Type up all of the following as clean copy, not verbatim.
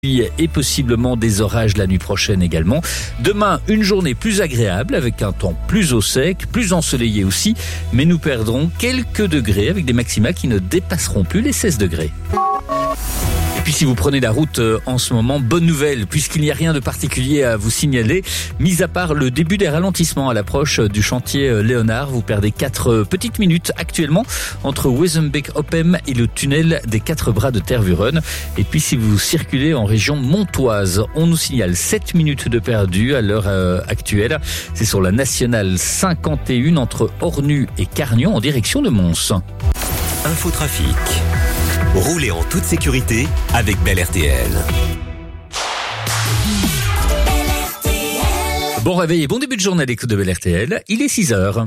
Et possiblement des orages la nuit prochaine également. Demain, une journée plus agréable avec un temps plus au sec, plus ensoleillé aussi, mais nous perdrons quelques degrés avec des maxima qui ne dépasseront plus les 16 degrés. Et puis si vous prenez la route en ce moment, bonne nouvelle, puisqu'il n'y a rien de particulier à vous signaler, mis à part le début des ralentissements à l'approche du chantier Léonard. Vous perdez 4 petites minutes actuellement entre Wezenbeek-Oppem et le tunnel des 4 bras de Tervuren. Et puis si vous circulez en région montoise, on nous signale 7 minutes de perdu à l'heure actuelle. C'est sur la nationale 51 entre Ornu et Carnion en direction de Mons. Infotrafic. Roulez en toute sécurité avec Bel RTL. Bon réveil et bon début de journée à l'écoute de Bel RTL. Il est 6h.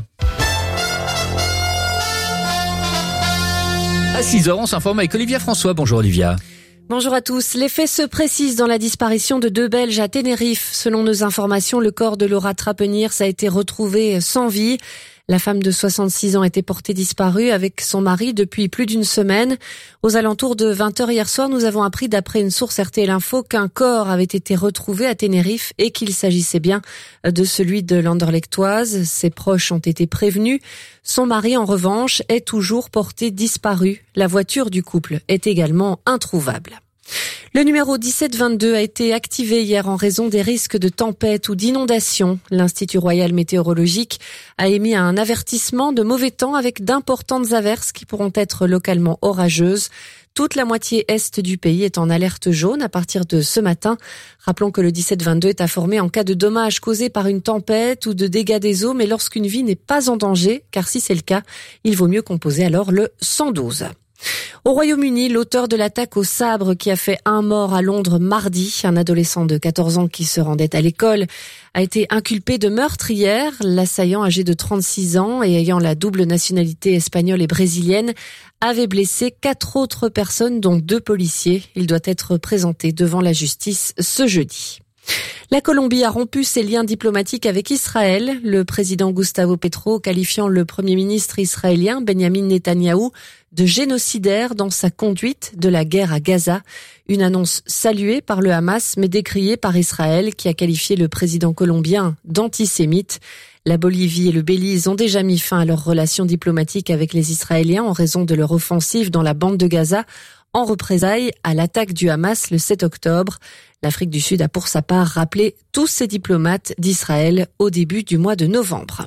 À 6h, on s'informe avec Olivia François. Bonjour Olivia. Bonjour à tous. Les faits se précisent dans la disparition de 2 Belges à Tenerife. Selon nos informations, le corps de Laura Trapeniers a été retrouvé sans vie. La femme de 66 ans était portée disparue avec son mari depuis plus d'une semaine. Aux alentours de 20h hier soir, nous avons appris d'après une source RTL Info qu'un corps avait été retrouvé à Tenerife et qu'il s'agissait bien de celui de l'Anderlechtoise. Ses proches ont été prévenus. Son mari, en revanche, est toujours porté disparu. La voiture du couple est également introuvable. Le numéro 1722 a été activé hier en raison des risques de tempête ou d'inondation. L'Institut Royal Météorologique a émis un avertissement de mauvais temps avec d'importantes averses qui pourront être localement orageuses. Toute la moitié est du pays est en alerte jaune à partir de ce matin. Rappelons que le 1722 est informé en cas de dommages causés par une tempête ou de dégâts des eaux, mais lorsqu'une vie n'est pas en danger, car si c'est le cas, il vaut mieux composer alors le 112. Au Royaume-Uni, l'auteur de l'attaque au sabre qui a fait 1 mort à Londres mardi, un adolescent de 14 ans qui se rendait à l'école, a été inculpé de meurtre hier. L'assaillant, âgé de 36 ans et ayant la double nationalité espagnole et brésilienne, avait blessé 4 autres personnes, dont 2 policiers. Il doit être présenté devant la justice ce jeudi. La Colombie a rompu ses liens diplomatiques avec Israël, le président Gustavo Petro qualifiant le premier ministre israélien Benjamin Netanyahou de génocidaire dans sa conduite de la guerre à Gaza. Une annonce saluée par le Hamas mais décriée par Israël qui a qualifié le président colombien d'antisémite. La Bolivie et le Belize ont déjà mis fin à leurs relations diplomatiques avec les Israéliens en raison de leur offensive dans la bande de Gaza en représailles à l'attaque du Hamas le 7 octobre. L'Afrique du Sud a pour sa part rappelé tous ses diplomates d'Israël au début du mois de novembre.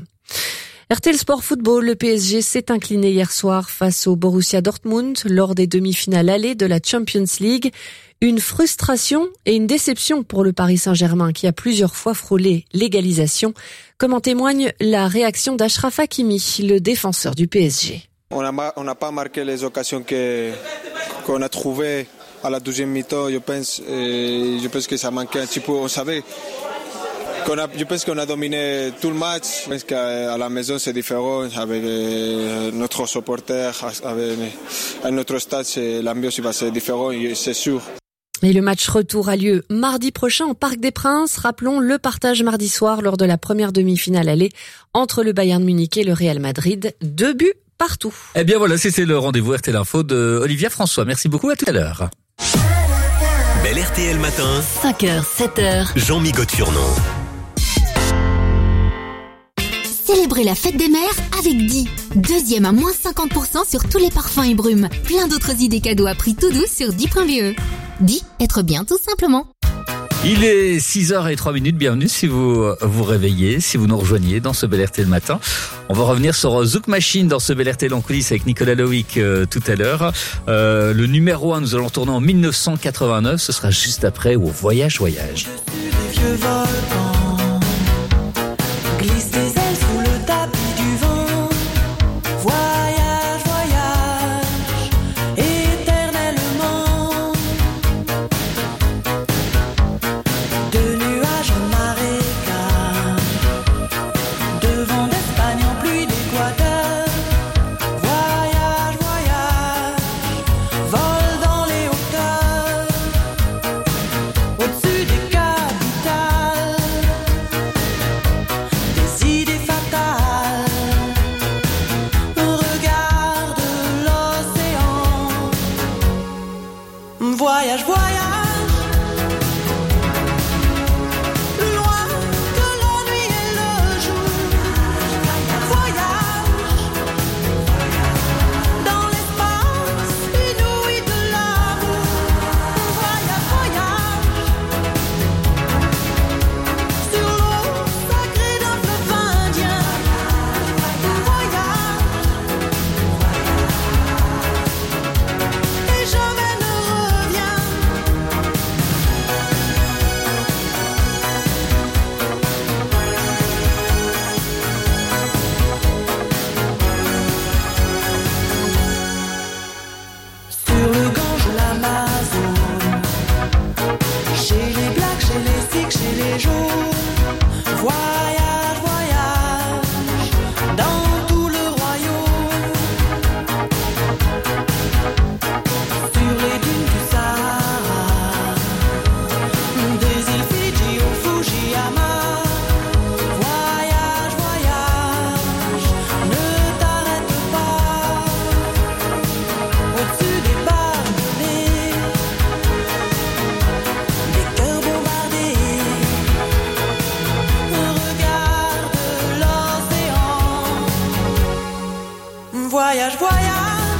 RTL Sport Football, le PSG s'est incliné hier soir face au Borussia Dortmund lors des demi-finales allées de la Champions League. Une frustration et une déception pour le Paris Saint-Germain qui a plusieurs fois frôlé l'égalisation, comme en témoigne la réaction d'Achraf Hakimi, le défenseur du PSG. On n'a pas marqué les occasions qu'on a trouvées à la deuxième mi-temps, je pense que ça manquait un petit peu. On savait je pense qu'on a dominé tout le match. Je pense qu'à la maison c'est différent avec notre supporter, avec notre stade, l'ambiance va être différente, c'est sûr. Et le match retour a lieu mardi prochain au Parc des Princes. Rappelons le partage mardi soir lors de la première demi-finale allée entre le Bayern Munich et le Real Madrid. 2 buts partout. Eh bien voilà, c'était le rendez-vous RTL Info de Olivia François. Merci beaucoup, à tout à l'heure. Bel RTL matin, 5h, 7h. Jean-Mi Gaudturnon. Célébrez la fête des mères avec Di. 2e à moins 50% sur tous les parfums et brumes. Plein d'autres idées cadeaux à prix tout doux sur Di.be. Di, être bien tout simplement. Il est 6h03. Bienvenue si vous vous réveillez, si vous nous rejoignez dans ce Bel RTL matin. On va revenir sur Zouk Machine dans ce Bel RTL en coulisses avec Nicolas Loïc tout à l'heure. Le numéro 1, nous allons tourner en 1989. Ce sera juste après au Voyage. Je suis des vieux volcans, glisse des ailes sous le tapis du vent. Voyage, voyage, éternellement. De nuages en marécage, de vent d'Espagne en pluie d'Équateur. Voyage, voyage, vol dans les hauteurs, au-dessus des capitales. Chez les blacks, chez les sikhs, chez les jaunes. Voyage, voyage dans tout le royaume. Sur les dunes du Sahara, des îles Fidji au Fujiyama. Voyage, voyage, ne t'arrête pas. Au-dessus des barbelés, des cœurs bombardés. Regarde l'océan. Voyage, voyage,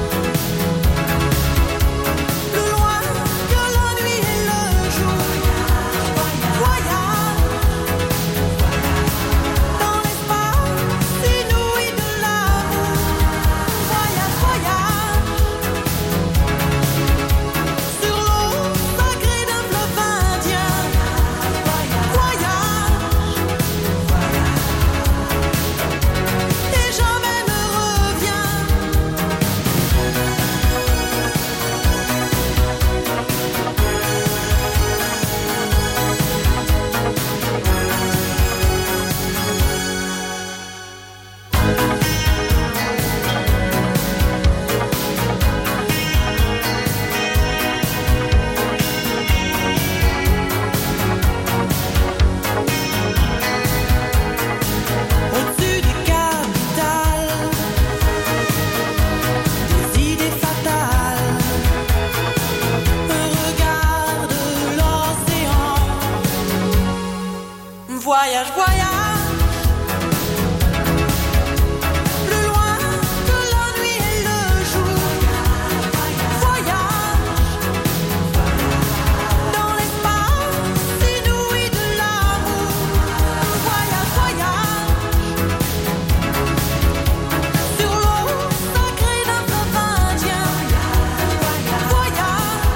plus loin que la nuit et le jour. Voyage, dans l'espace inouï de l'amour. Voyage, voyage, sur l'eau sacrée d'un fleuve indien. Voyage, et jamais ne reviens. Au-dessus des capitales, des idées fatales. Regarde l'océan. Voyage, voyage, plus loin que la nuit et le jour. Voyage, dans l'espace inouï de l'amour. Voyage, voyage, sur l'eau sacrée d'un fleuve indien. Voyage,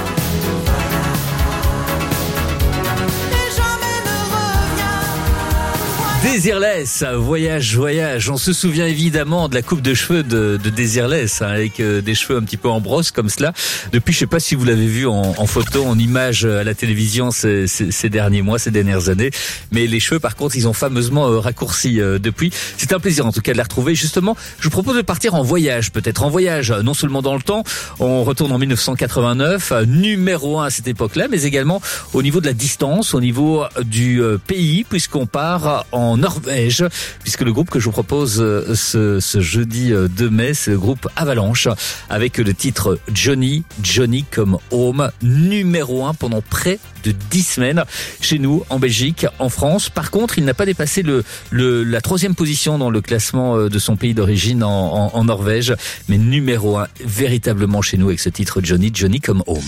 et jamais ne reviens. Désirless, voyage, voyage. On se souvient évidemment de la coupe de cheveux de Désirless, avec des cheveux un petit peu en brosse comme cela. Depuis, je sais pas si vous l'avez vu en photo, en image à la télévision ces derniers mois, ces dernières années. Mais les cheveux, par contre, ils ont fameusement raccourci depuis. C'est un plaisir en tout cas de la retrouver. Justement, je vous propose de partir en voyage, peut-être en voyage, non seulement dans le temps. On retourne en 1989, numéro 1 à cette époque-là, mais également au niveau de la distance, au niveau du pays, puisqu'on part en Norvège, puisque le groupe que je vous propose ce jeudi 2 mai, c'est le groupe Avalanche, avec le titre Johnny, Johnny Come Home, numéro 1 pendant près de 10 semaines chez nous, en Belgique, en France. Par contre, il n'a pas dépassé la 3e position dans le classement de son pays d'origine en Norvège, mais numéro 1 véritablement chez nous avec ce titre Johnny, Johnny Come Home.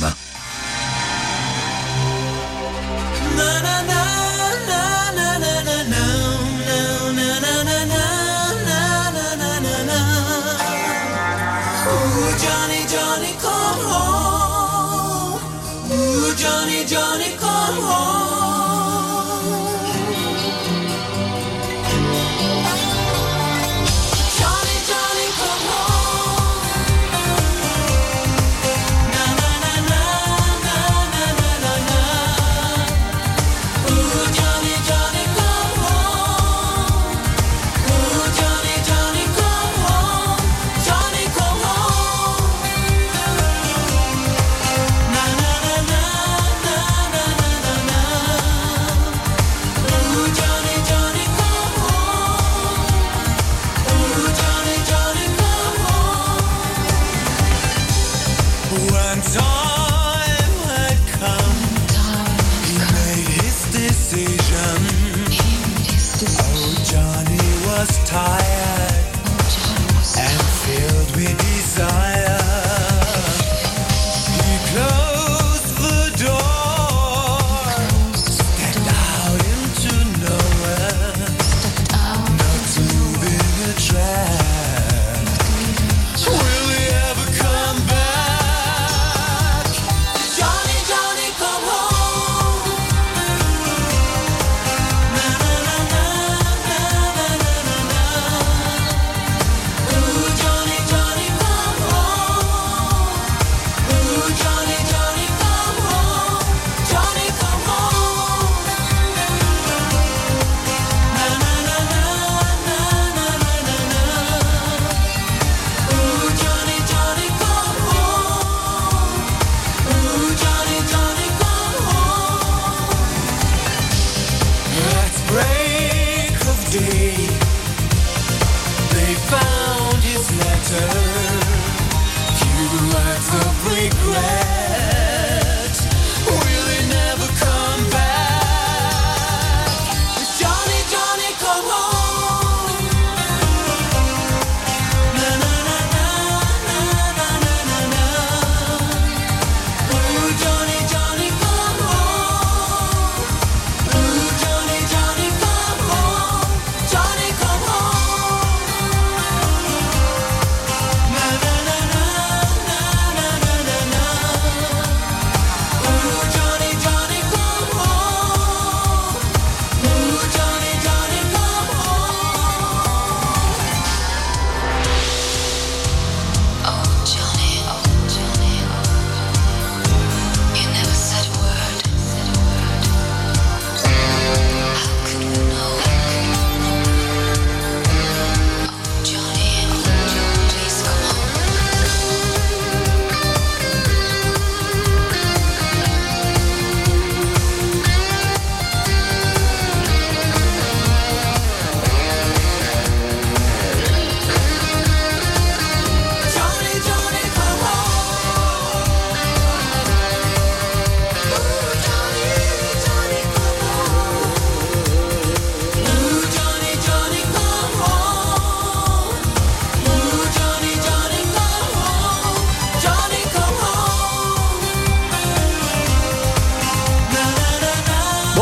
Johnny, Johnny, come home. Ooh, Johnny, Johnny, come home. Johnny, Johnny, come home. Na na na na na na na na na. Ooh, Johnny, Johnny, come home. Ooh, Johnny, Johnny, come home. Johnny, come home. Na na na na na na na na.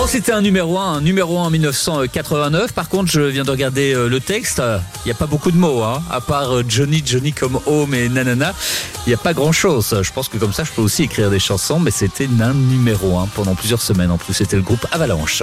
c'était un numéro 1 en 1989. Par contre, je viens de regarder le texte. Il n'y a pas beaucoup de mots, à part Johnny comme home et nanana. Il n'y a pas grand-chose. Je pense que comme ça, je peux aussi écrire des chansons, mais c'était un numéro 1 pendant plusieurs semaines. En plus, c'était le groupe Avalanche.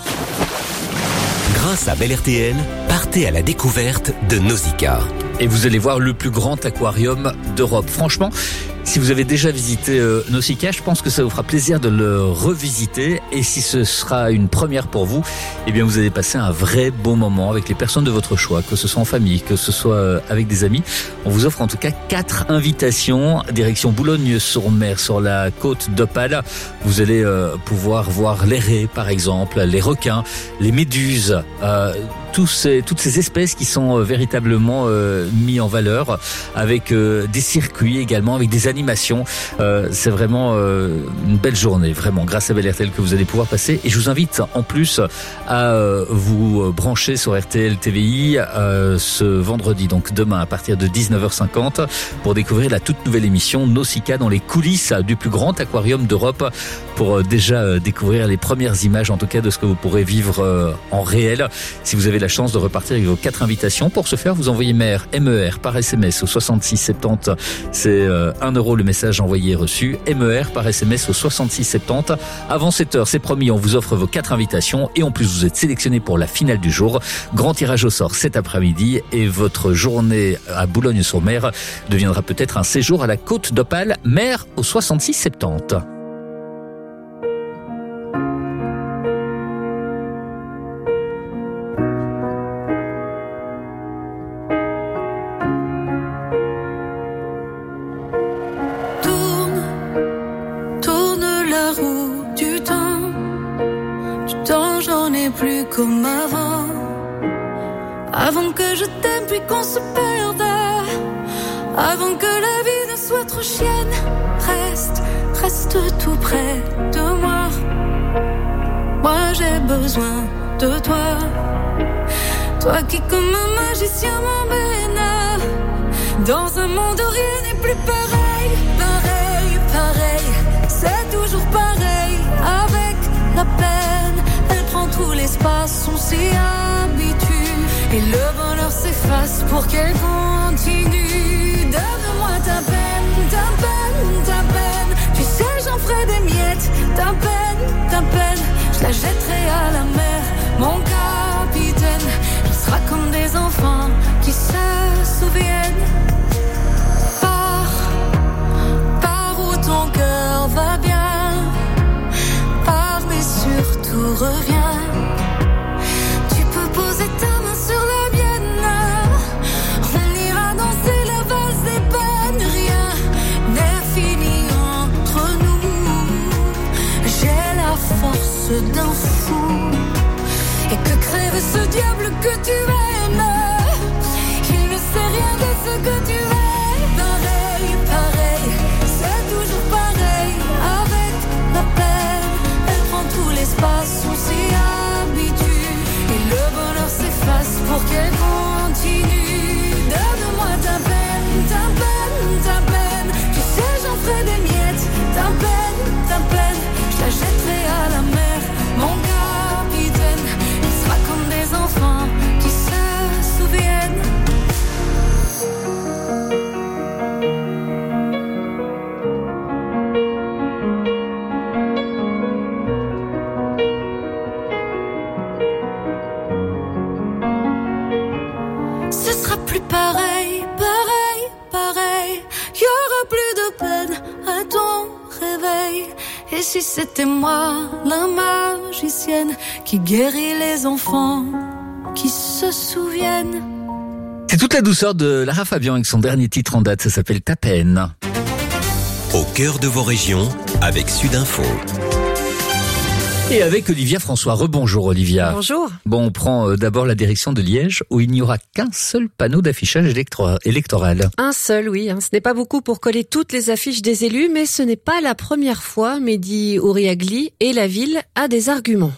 Grâce à Bel RTL, partez à la découverte de Nausicaa. Et vous allez voir le plus grand aquarium d'Europe. Franchement, si vous avez déjà visité Nausicaa, je pense que ça vous fera plaisir de le revisiter. Et si ce sera une première pour vous, eh bien vous allez passer un vrai bon moment avec les personnes de votre choix, que ce soit en famille, que ce soit avec des amis. On vous offre en tout cas 4 invitations, direction Boulogne-sur-Mer, sur la côte d'Opale. Vous allez pouvoir voir les raies, par exemple, les requins, les méduses, toutes ces espèces qui sont véritablement mis en valeur, avec des circuits également, avec des animations. C'est vraiment une belle journée, vraiment, grâce à Bel RTL, que vous allez pouvoir passer. Et je vous invite en plus à vous brancher sur RTL TVI ce vendredi, donc demain à partir de 19h50, pour découvrir la toute nouvelle émission Nausicaa dans les coulisses du plus grand aquarium d'Europe, pour déjà découvrir les premières images, en tout cas, de ce que vous pourrez vivre en réel. Si vous avez la chance de repartir avec vos 4 invitations, pour ce faire, vous envoyez MER par SMS au 66 70. C'est 1 € le message envoyé reçu. MER par SMS au 66 70. Avant 7h, c'est promis, on vous offre vos 4 invitations, et en plus vous êtes sélectionné pour la finale du jour. Grand tirage au sort cet après-midi, et votre journée à Boulogne-sur-Mer deviendra peut-être un séjour à la côte d'Opale, mer au 66 70. Comme avant que je t'aime puis qu'on se perde, avant que la vie ne soit trop chienne, reste tout près de moi. Moi j'ai besoin de toi, toi qui comme un magicien m'emmène dans un monde où rien n'est plus pareil, c'est toujours pareil, avec la peine. Tout l'espace, on s'y habitue, et le bonheur s'efface pour qu'elle continue. Donne-moi ta peine, tu sais j'en ferai des miettes. Ta peine, je la jetterai à la mer, mon capitaine. On sera comme des enfants qui se souviennent. Pars où ton cœur va bien, pars mais surtout reviens. Poser ta main sur la mienne, on ira danser la valse des peines. Rien n'est fini entre nous, j'ai la force d'un fou, et que crève ce diable que tu aimes, il ne sait rien de ce que tu es. Pareil, c'est toujours pareil, avec la peine, elle prend tout l'espace, on s'y habitue, et le bonheur s'efface pour qu'elle continue. Donne-moi ta peine, tu sais j'en ferai des miettes. Ta peine, je la jetterai à la mer, mon capitaine. On sera comme des enfants qui se souviennent. Pareil, y aura plus de peine à ton réveil. Et si c'était moi, la magicienne, qui guérit les enfants qui se souviennent. C'est toute la douceur de Lara Fabian avec son dernier titre en date, ça s'appelle Ta peine. Au cœur de vos régions, avec Sudinfo. Et avec Olivia François. Rebonjour Olivia. Bonjour. Bon, on prend d'abord la direction de Liège, où il n'y aura qu'un seul panneau d'affichage électoral. Un seul, oui. Ce n'est pas beaucoup pour coller toutes les affiches des élus, mais ce n'est pas la première fois. Mehdi Ouriagli et la ville a des arguments.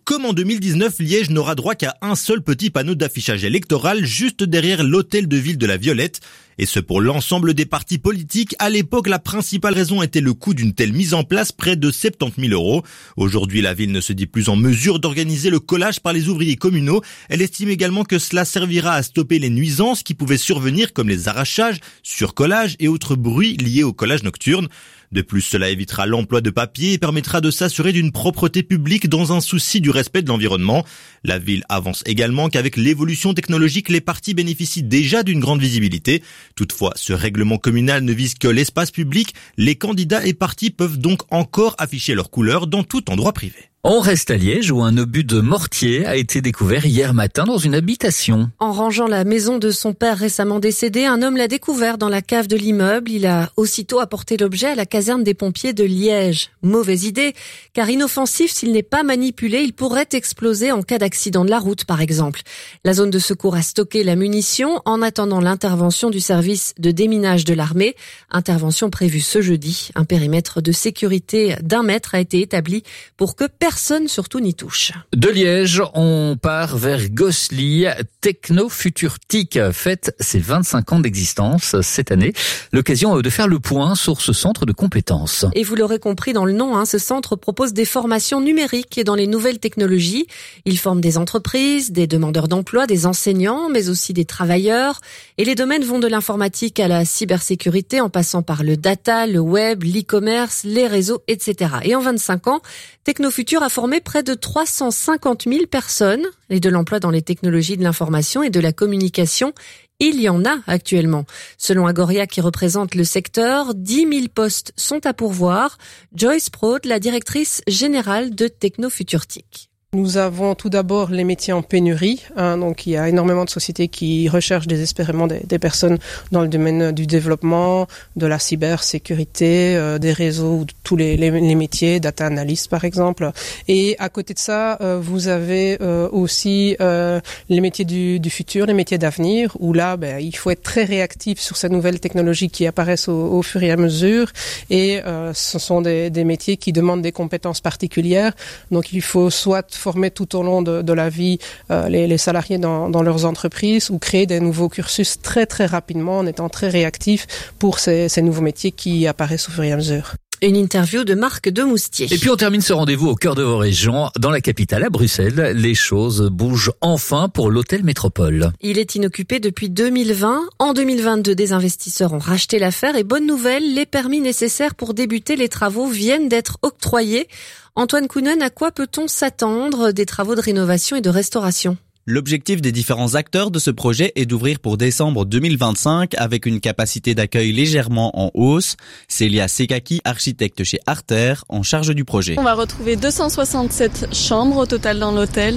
Comme en 2019, Liège n'aura droit qu'à un seul petit panneau d'affichage électoral juste derrière l'hôtel de ville de la Violette. Et ce pour l'ensemble des partis politiques. À l'époque, la principale raison était le coût d'une telle mise en place, près de 70 000 €. Aujourd'hui, la ville ne se dit plus en mesure d'organiser le collage par les ouvriers communaux. Elle estime également que cela servira à stopper les nuisances qui pouvaient survenir comme les arrachages, surcollages et autres bruits liés au collage nocturne. De plus, cela évitera l'emploi de papier et permettra de s'assurer d'une propreté publique dans un souci du respect de l'environnement. La ville avance également qu'avec l'évolution technologique, les partis bénéficient déjà d'une grande visibilité. Toutefois, ce règlement communal ne vise que l'espace public. Les candidats et partis peuvent donc encore afficher leurs couleurs dans tout endroit privé. On reste à Liège où un obus de mortier a été découvert hier matin dans une habitation. En rangeant la maison de son père récemment décédé, un homme l'a découvert dans la cave de l'immeuble. Il a aussitôt apporté l'objet à la caserne des pompiers de Liège. Mauvaise idée, car inoffensif s'il n'est pas manipulé, il pourrait exploser en cas d'accident de la route par exemple. La zone de secours a stocké la munition en attendant l'intervention du service de déminage de l'armée. Intervention prévue ce jeudi. Un périmètre de sécurité d'1 mètre a été établi pour que personne surtout n'y touche. De Liège, on part vers Gosselies. Techno-Futur-TIC fête ses 25 ans d'existence cette année. L'occasion de faire le point sur ce centre de compétences. Et vous l'aurez compris dans le nom, ce centre propose des formations numériques et dans les nouvelles technologies. Il forme des entreprises, des demandeurs d'emploi, des enseignants, mais aussi des travailleurs. Et les domaines vont de l'informatique à la cybersécurité en passant par le data, le web, l'e-commerce, les réseaux, etc. Et en 25 ans, Techno-Futur a formé près de 350 000 personnes et de l'emploi dans les technologies de l'information et de la communication. Il y en a actuellement. Selon Agoria qui représente le secteur, 10 000 postes sont à pourvoir. Joyce Prode, la directrice générale de Techno-Futur TIC. Nous avons tout d'abord les métiers en pénurie. Donc il y a énormément de sociétés qui recherchent désespérément des personnes dans le domaine du développement, de la cybersécurité, des réseaux, tous les métiers, data analyst par exemple. Et à côté de ça, vous avez aussi les métiers du futur, les métiers d'avenir, où là, il faut être très réactif sur ces nouvelles technologies qui apparaissent au fur et à mesure. Et ce sont des métiers qui demandent des compétences particulières. Donc il faut soit former tout au long de la vie les salariés dans leurs entreprises ou créer des nouveaux cursus très très rapidement en étant très réactif pour ces nouveaux métiers qui apparaissent au fur et à mesure. Une interview de Marc Demoustier. Et puis on termine ce rendez-vous au cœur de vos régions, dans la capitale, à Bruxelles. Les choses bougent enfin pour l'hôtel Métropole. Il est inoccupé depuis 2020. En 2022, des investisseurs ont racheté l'affaire et bonne nouvelle, les permis nécessaires pour débuter les travaux viennent d'être octroyés. Antoine Kounen, à quoi peut-on s'attendre des travaux de rénovation et de restauration ? L'objectif des différents acteurs de ce projet est d'ouvrir pour décembre 2025 avec une capacité d'accueil légèrement en hausse. Célia Sekaki, architecte chez Arter, en charge du projet. On va retrouver 267 chambres au total dans l'hôtel,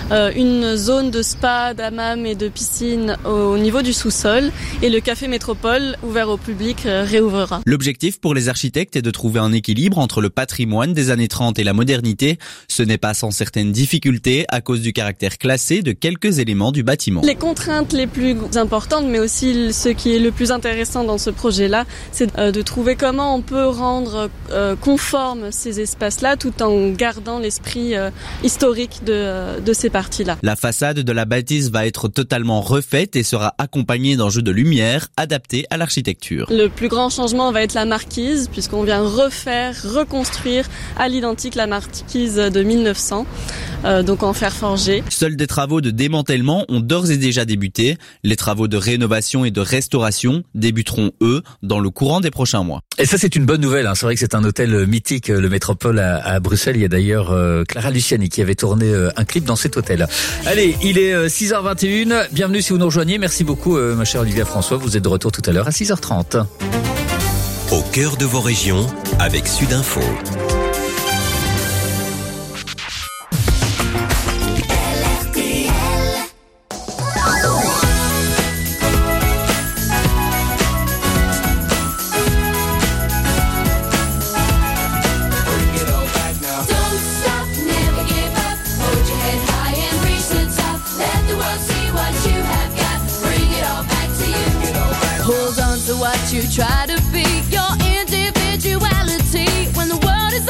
une zone de spa, d'hammam et de piscine au niveau du sous-sol et le café Métropole ouvert au public réouvrira. L'objectif pour les architectes est de trouver un équilibre entre le patrimoine des années 30 et la modernité. Ce n'est pas sans certaines difficultés à cause du caractère classé de quelques éléments du bâtiment. Les contraintes les plus importantes, mais aussi ce qui est le plus intéressant dans ce projet-là, c'est de trouver comment on peut rendre conforme ces espaces-là tout en gardant l'esprit historique de ces parties-là. La façade de la bâtisse va être totalement refaite et sera accompagnée d'un jeu de lumière adapté à l'architecture. Le plus grand changement va être la marquise, puisqu'on vient reconstruire à l'identique la marquise de 1900, donc en fer forgé. Seuls des travaux de démantèlement ont d'ores et déjà débuté. Les travaux de rénovation et de restauration débuteront, eux, dans le courant des prochains mois. Et ça, c'est une bonne nouvelle. C'est vrai que c'est un hôtel mythique, le Métropole à Bruxelles. Il y a d'ailleurs Clara Luciani qui avait tourné un clip dans cet hôtel. Allez, il est 6h21. Bienvenue si vous nous rejoignez. Merci beaucoup, ma chère Olivia François. Vous êtes de retour tout à l'heure à 6h30. Au cœur de vos régions, avec Sudinfo. What you try to be, your individuality, when the world is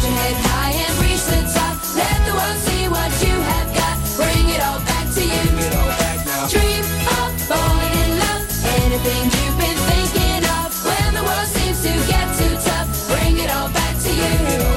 Hold your head high and reach the top. Let the world see what you have got. Bring it all back to you. Dream of falling in love. Anything you've been thinking of. When the world seems to get too tough, bring it all back to you.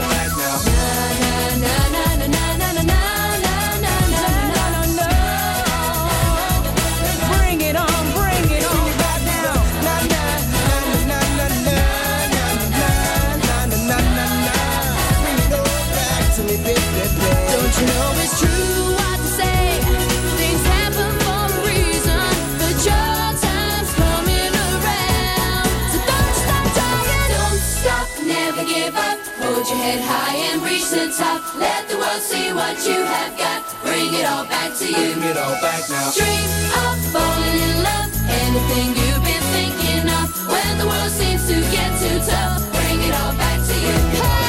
Don't you know it's true what to say? Things happen for a reason, but your time's coming around. So don't stop trying, don't stop, never give up. Hold your head high and reach the top. Let the world see what you have got. Bring it all back to you. Bring it all back now. Dream of falling in love. Anything you've been thinking of. When the world seems to get too tough, bring it all back to you.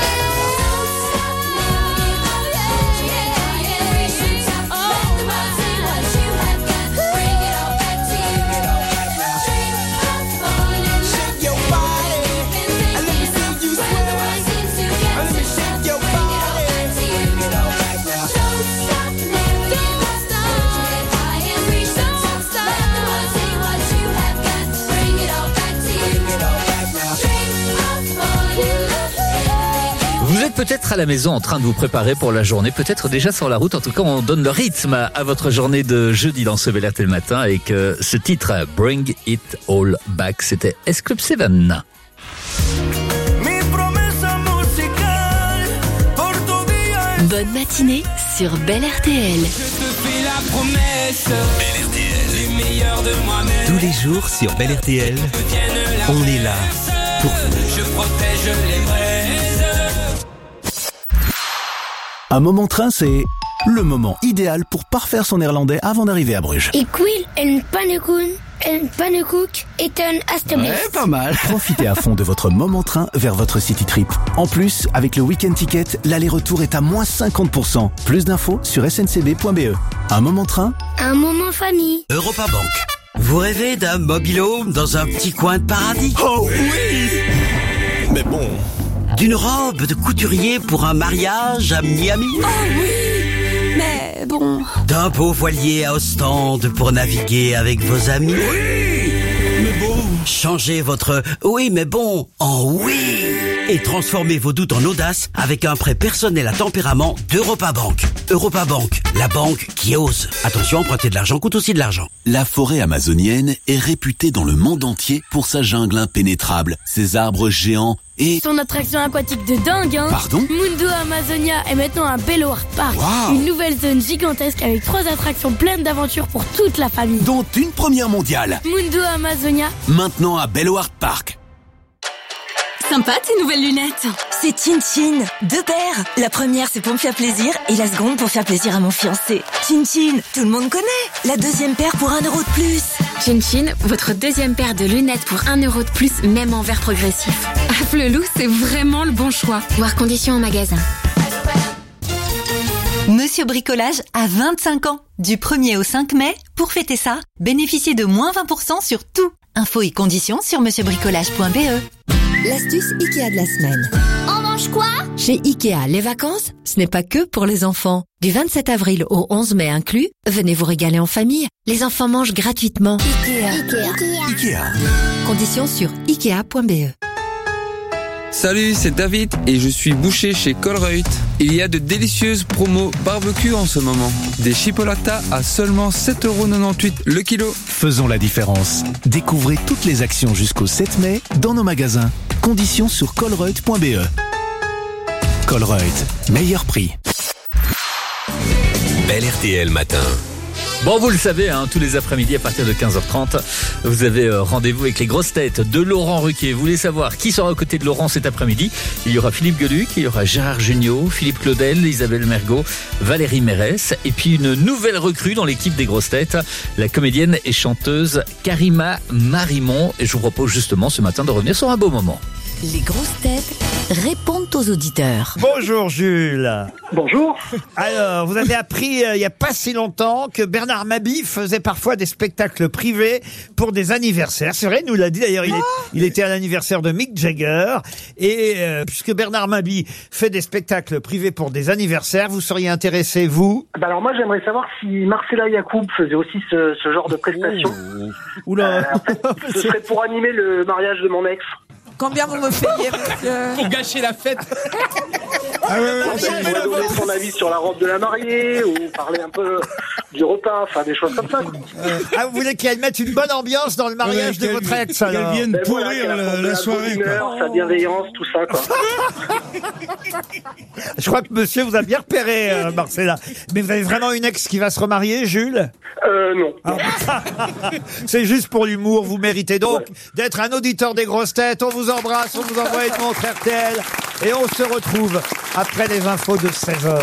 Vous êtes peut-être à la maison en train de vous préparer pour la journée, peut-être déjà sur la route. En tout cas, on donne le rythme à votre journée de jeudi dans ce Bel Air le matin avec ce titre Bring It All Back. C'était S-Club 7. Bonne matinée sur Bel RTL. Bel RTL. Tous les jours sur Bel RTL, on est là pour vous. Je protège les braises. Un moment train, c'est le moment idéal pour parfaire son néerlandais avant d'arriver à Bruges. Ik wil een pannenkoek et un astorbief. Ouais, pas mal. Profitez à fond de votre moment train vers votre city trip. En plus, avec le week-end ticket, l'aller-retour est à moins 50%. Plus d'infos sur sncb.be. Un moment train, un moment famille. Europa Bank. Vous rêvez d'un mobile-home dans un petit coin de paradis? Oh oui! Mais bon... D'une robe de couturier pour un mariage à Miami? Oh oui! Mais bon... D'un beau voilier à Ostende pour naviguer avec vos amis? Oui! Mais bon... Changez votre « oui mais bon » en « oui » et transformez vos doutes en audace avec un prêt personnel à tempérament d'Europa Bank. Europa Bank, la banque qui ose. Attention, emprunter de l'argent coûte aussi de l'argent. La forêt amazonienne est réputée dans le monde entier pour sa jungle impénétrable, ses arbres géants et... Son attraction aquatique de dingue, hein. Pardon? Mundo Amazonia est maintenant un Bellower Park. Wow. Une nouvelle zone gigantesque avec 3 attractions pleines d'aventures pour toute la famille. Dont une première mondiale. Mundo Amazonia. Maintenant à Bellower Park. Sympa tes nouvelles lunettes. C'est Chin-Chin, 2 paires. La première c'est pour me faire plaisir et la seconde pour faire plaisir à mon fiancé. Chin-Chin, tout le monde connaît. La deuxième paire pour 1 euro de plus. Chin-Chin, votre deuxième paire de lunettes pour 1 euro de plus, même en verre progressif. À Flelou, c'est vraiment le bon choix. Voir conditions en magasin. Monsieur Bricolage a 25 ans. Du 1er au 5 mai, pour fêter ça, bénéficiez de moins 20% sur tout. Infos et conditions sur monsieurbricolage.be. L'astuce Ikea de la semaine. On mange quoi? Chez Ikea, les vacances, ce n'est pas que pour les enfants. Du 27 avril au 11 mai inclus, venez vous régaler en famille. Les enfants mangent gratuitement. Ikea. Conditions sur ikea.be. Salut, c'est David et je suis boucher chez Colruyt. Il y a de délicieuses promos barbecue en ce moment. Des chipolatas à seulement 7,98€ le kilo. Faisons la différence. Découvrez toutes les actions jusqu'au 7 mai dans nos magasins. Conditions sur colruyt.be. Colruyt, meilleur prix. Bel RTL matin. Bon, vous le savez, hein, tous les après-midi à partir de 15h30, vous avez rendez-vous avec les grosses têtes de Laurent Ruquier. Vous voulez savoir qui sera aux côtés de Laurent cet après-midi? Il y aura Philippe Gueluc, il y aura Gérard Jugnot, Philippe Claudel, Isabelle Mergot, Valérie Mérès et puis une nouvelle recrue dans l'équipe des grosses têtes, la comédienne et chanteuse Karima Marimon. Et je vous propose justement ce matin de revenir sur un beau moment. Les grosses têtes répondent aux auditeurs. Bonjour Jules. Bonjour. Alors, vous avez appris il n'y a pas si longtemps que Bernard Mabille faisait parfois des spectacles privés pour des anniversaires. C'est vrai, il nous l'a dit d'ailleurs, il était à l'anniversaire de Mick Jagger. Et puisque Bernard Mabille fait des spectacles privés pour des anniversaires, vous seriez intéressé, vous? Alors moi j'aimerais savoir si Marcella Yacoub faisait aussi ce genre de prestations. Oula. En fait, ce serait pour animer le mariage de mon ex. Combien vous me payez, monsieur? Pour gâcher la fête. Il pourrait donner son avis sur la robe de la mariée, ou parler un peu du repas, enfin des choses comme ça. Vous voulez qu'elle mette une bonne ambiance dans le mariage de votre ex, alors? Qu'elle vienne pourrir la soirée, humeur, sa bienveillance, tout ça, quoi. Je crois que monsieur vous a bien repéré, Marcella. Mais vous avez vraiment une ex qui va se remarier, Jules? Non. C'est juste pour l'humour, vous méritez donc d'être un auditeur des grosses têtes. On vous embrasse, on vous envoie une montre RTL et on se retrouve après les infos de 16h.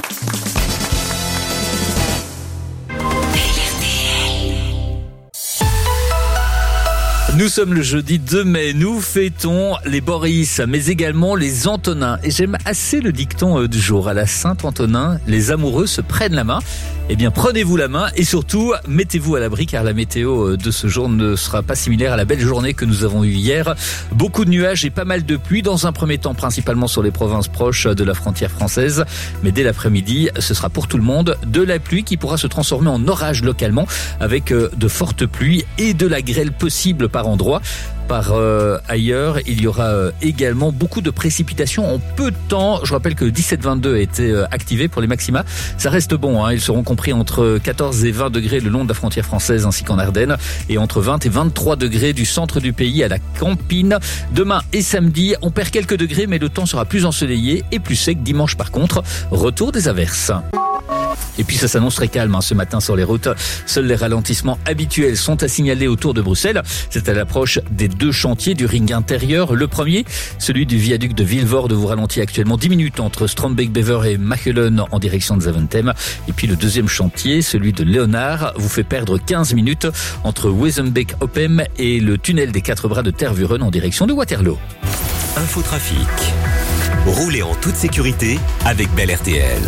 Nous sommes le jeudi 2 mai, nous fêtons les Boris, mais également les Antonins. Et j'aime assez le dicton du jour. À la Saint-Antonin, les amoureux se prennent la main. Eh bien, prenez-vous la main et surtout, mettez-vous à l'abri car la météo de ce jour ne sera pas similaire à la belle journée que nous avons eue hier. Beaucoup de nuages et pas mal de pluie dans un premier temps, principalement sur les provinces proches de la frontière française. Mais dès l'après-midi, ce sera pour tout le monde de la pluie qui pourra se transformer en orage localement avec de fortes pluies et de la grêle possible par endroits. Par ailleurs, il y aura également beaucoup de précipitations en peu de temps. Je rappelle que 17-22 a été activé pour les maxima. Ça reste bon, hein. Ils seront compris entre 14 et 20 degrés le long de la frontière française ainsi qu'en Ardennes et entre 20 et 23 degrés du centre du pays à la Campine. Demain et samedi, on perd quelques degrés mais le temps sera plus ensoleillé et plus sec. Dimanche par contre, retour des averses. Et puis ça s'annonce très calme ce matin sur les routes. Seuls les ralentissements habituels sont à signaler autour de Bruxelles. C'est à l'approche des deux chantiers du ring intérieur. Le premier, celui du viaduc de Vilvoorde, vous ralentit actuellement 10 minutes entre Strombeek-Bever et Machelen en direction de Zaventem. Et puis le deuxième chantier, celui de Léonard, vous fait perdre 15 minutes entre Wezenbeek-Oppem et le tunnel des 4 bras de Tervuren en direction de Waterloo. Infotrafic. Roulez en toute sécurité avec Belle RTL.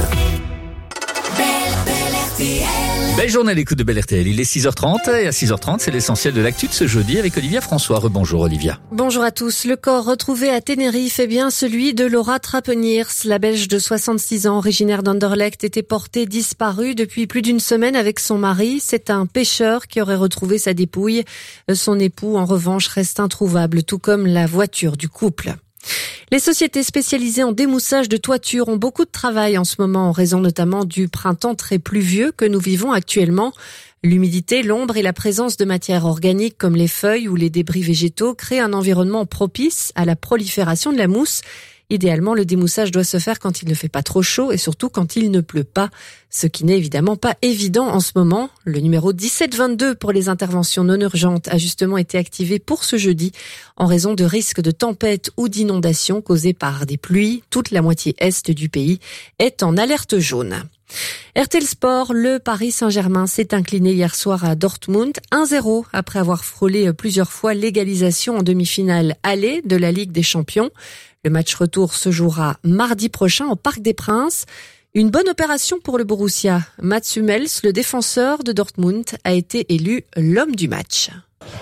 Belle journée à l'écoute de Belle RTL. Il est 6h30 et à 6h30, c'est l'essentiel de l'actu de ce jeudi avec Olivia François. Rebonjour Olivia. Bonjour à tous. Le corps retrouvé à Tenerife est bien celui de Laura Trapeniers. La Belge de 66 ans, originaire d'Anderlecht, était portée disparue depuis plus d'une semaine avec son mari. C'est un pêcheur qui aurait retrouvé sa dépouille. Son époux, en revanche, reste introuvable, tout comme la voiture du couple. Les sociétés spécialisées en démoussage de toitures ont beaucoup de travail en ce moment en raison notamment du printemps très pluvieux que nous vivons actuellement. L'humidité, l'ombre et la présence de matières organiques comme les feuilles ou les débris végétaux créent un environnement propice à la prolifération de la mousse. Idéalement, le démoussage doit se faire quand il ne fait pas trop chaud et surtout quand il ne pleut pas, ce qui n'est évidemment pas évident en ce moment. Le numéro 1722 pour les interventions non urgentes a justement été activé pour ce jeudi en raison de risques de tempêtes ou d'inondations causées par des pluies. Toute la moitié est du pays est en alerte jaune. RTL Sport, le Paris Saint-Germain s'est incliné hier soir à Dortmund 1-0 après avoir frôlé plusieurs fois l'égalisation en demi-finale aller de la Ligue des Champions. Le match retour se jouera mardi prochain au Parc des Princes. Une bonne opération pour le Borussia. Mats Hummels, le défenseur de Dortmund, a été élu l'homme du match.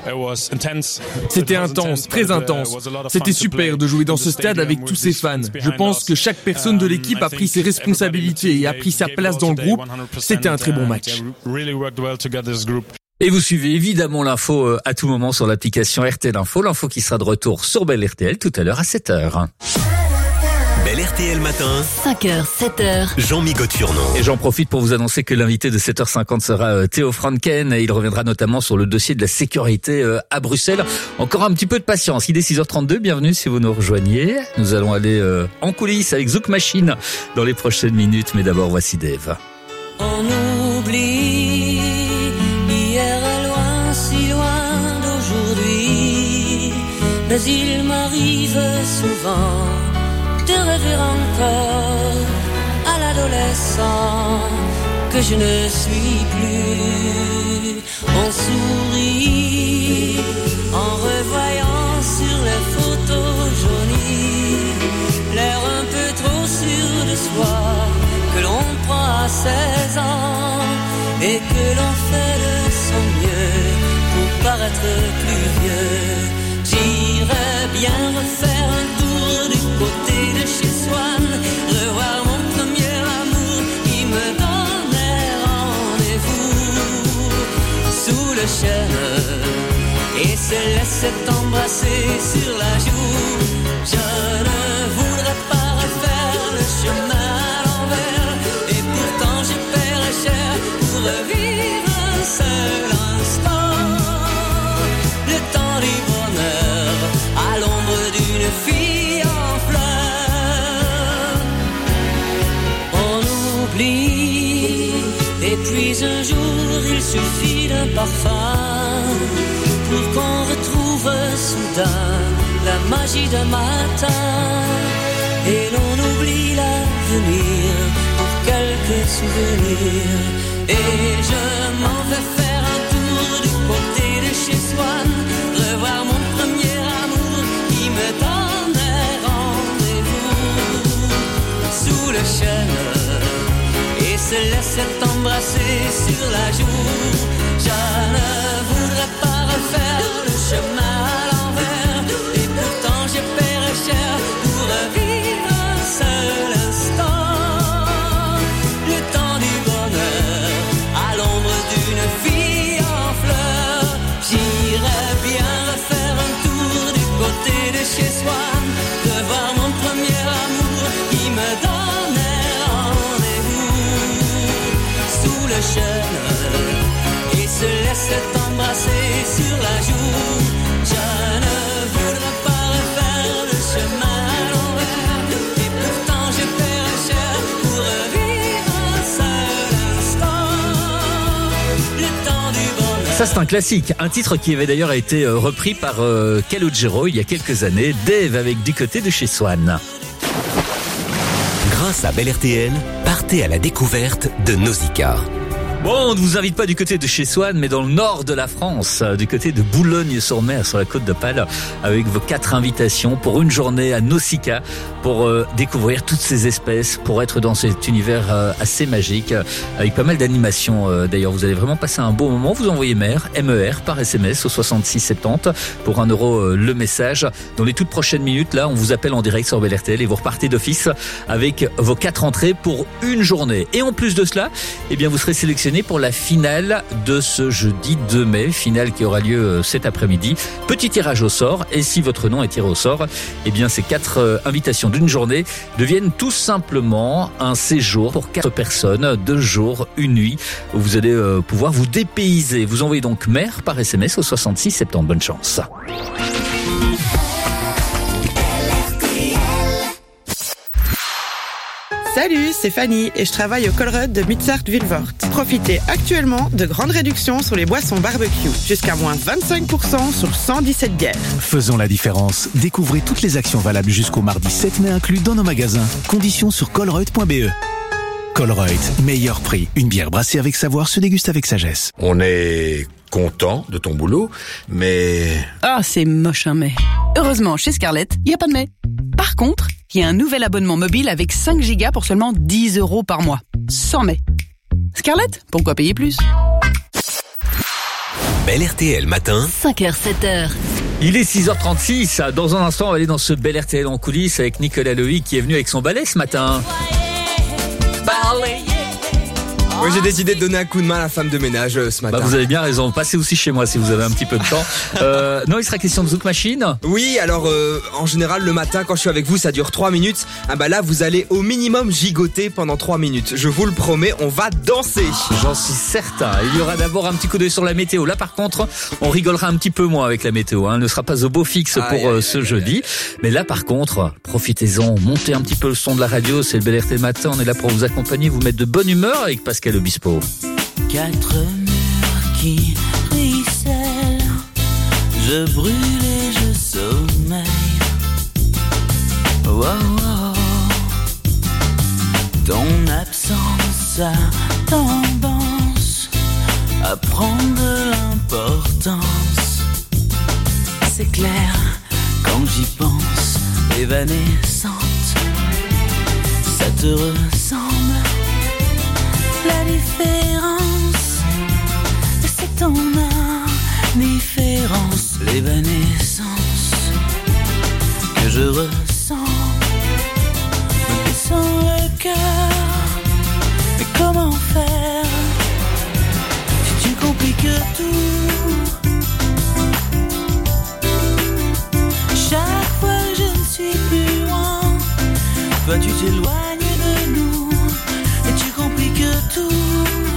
C'était intense, très intense. C'était super de jouer dans ce stade avec tous ces fans. Je pense que chaque personne de l'équipe a pris ses responsabilités et a pris sa place dans le groupe. C'était un très bon match. Et vous suivez évidemment l'info à tout moment sur l'application RTL Info. L'info qui sera de retour sur Belle RTL tout à l'heure à 7h. Belle RTL matin. 5h, 7h. Jean-Migaud Turnon. Et j'en profite pour vous annoncer que l'invité de 7h50 sera Théo Franken. Et il reviendra notamment sur le dossier de la sécurité à Bruxelles. Encore un petit peu de patience. Il est 6h32. Bienvenue si vous nous rejoignez. Nous allons aller en coulisses avec Zouk Machine dans les prochaines minutes. Mais d'abord, voici Dave. On oublie hier loin, si loin d'aujourd'hui. Mais il m'arrive souvent de rêver encore à l'adolescent que je ne suis plus. On sourit en revoyant sur les photos jaunies soir que l'on prend à 16 ans et que l'on fait de son mieux pour paraître plus vieux. J'irais bien refaire un tour du côté de chez Swann, revoir mon premier amour qui me donnait rendez-vous sous le chêne et se laissait embrasser sur la joue. Je ne voudrais pas refaire le chemin à l'envers et pourtant je paierais cher pour revivre un seul instant. Le temps du bonheur à l'ombre d'une fille en fleurs. On oublie et puis un jour il suffit d'un parfum pour qu'on retrouve soudain la magie d'un matin et l'on oublie l'avenir pour quelques souvenirs. Et je m'en vais faire un tour du côté de chez Swann, revoir mon premier amour qui me donnait rendez-vous sous le chêne et se laissait embrasser sur la joue. Je ne voudrais pas refaire le chemin à l'envers et pourtant je paierais cher pour revivre un seul instant. Le temps du bonheur à l'ombre d'une fille en fleurs. J'irais bien refaire un tour du côté de chez Swann, de voir mon premier amour qui me donnait rendez-vous sous le chêne et se laissait embrasser sur la joue. Je ne voudrais pas refaire le chemin à l'envers et pourtant je paierais cher pour revivre un seul instant. Le temps du bonheur. Ça, c'est un classique. Un titre qui avait d'ailleurs été repris par Calogero il y a quelques années. Dave avec Du côté de chez Swann. Grâce à Bel RTL, partez à la découverte de Nausicaa. Bon, on ne vous invite pas du côté de chez Swann, mais dans le nord de la France, du côté de Boulogne-sur-Mer, sur la côte d'Opale, avec vos 4 invitations pour une journée à Nausicaa, pour découvrir toutes ces espèces, pour être dans cet univers assez magique, avec pas mal d'animations. D'ailleurs, vous allez vraiment passer un beau moment. Vous envoyez MER par SMS au 66 70 pour 1 € le message. Dans les toutes prochaines minutes, là, on vous appelle en direct sur Bel RTL et vous repartez d'office avec vos 4 entrées pour une journée. Et en plus de cela, eh bien, vous serez sélectionné pour la finale de ce jeudi 2 mai, finale qui aura lieu cet après-midi. Petit tirage au sort, et si votre nom est tiré au sort, eh bien ces 4 invitations d'une journée deviennent tout simplement un séjour pour 4 personnes, 2 jours, 1 nuit, où vous allez pouvoir vous dépayser. Vous envoyez donc MER par SMS au 66 70. Bonne chance. Salut, c'est Fanny et je travaille au Colruyt de Mitzart-Vilvoort. Profitez actuellement de grandes réductions sur les boissons barbecue. Jusqu'à moins 25% sur 117 bières. Faisons la différence. Découvrez toutes les actions valables jusqu'au mardi 7 mai inclus dans nos magasins. Conditions sur colruyt.be. Colruyt, meilleur prix. Une bière brassée avec savoir se déguste avec sagesse. On est content de ton boulot, mais... Ah, c'est moche un mais. Heureusement, chez Scarlett, il n'y a pas de mais. Par contre, il y a un nouvel abonnement mobile avec 5 gigas pour seulement 10 € par mois. Sans mais. Scarlett, pourquoi payer plus ? Bel RTL matin. 5h, 7h. Il est 6h36. Dans un instant, on va aller dans ce Bel RTL en coulisses avec Nicolas Loïc qui est venu avec son balai ce matin. Oui, j'ai décidé de donner un coup de main à la femme de ménage ce matin. Bah, vous avez bien raison. Passez aussi chez moi si vous avez un petit peu de temps. Non, il sera question de Zouk Machine. Oui, alors en général le matin quand je suis avec vous ça dure 3 minutes. Ah bah là vous allez au minimum gigoter pendant 3 minutes. Je vous le promets, on va danser. J'en suis certain. Il y aura d'abord un petit coup d'œil sur la météo. Là par contre, on rigolera un petit peu moins avec la météo. Elle ne sera pas au beau fixe pour ce jeudi. Mais là par contre, profitez-en. Montez un petit peu le son de la radio. C'est le Bel RTL matin. On est là pour vous accompagner, vous mettre de bonne humeur avec Pascal Obispo. 4 murs qui ruissellent, je brûle et je sommeille. Oh, oh, oh. Ton absence a tendance à prendre de l'importance. C'est clair quand j'y pense, évanescente. Cette te ressemble. La différence, c'est ton indifférence, l'évanescence que je ressens me descend le cœur. Mais comment faire si tu compliques tout? Chaque fois que je ne suis plus loin, toi tu t'éloignes de nous et tu compliques tout.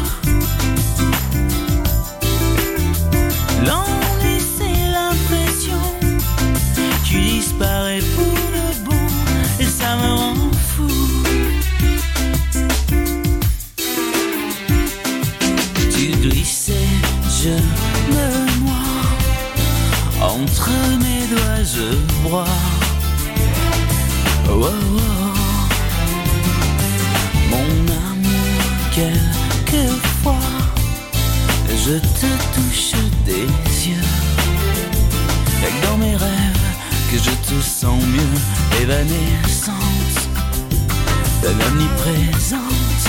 L'ennui c'est l'impression, tu disparais pour le bon et ça me rend fou. Tu glissais, je me noie, entre mes doigts je broie. Oh, oh, oh. Mon amour, quelquefois je te touche des yeux. Y'a que dans mes rêves que je te sens mieux. Évanescente, omniprésente.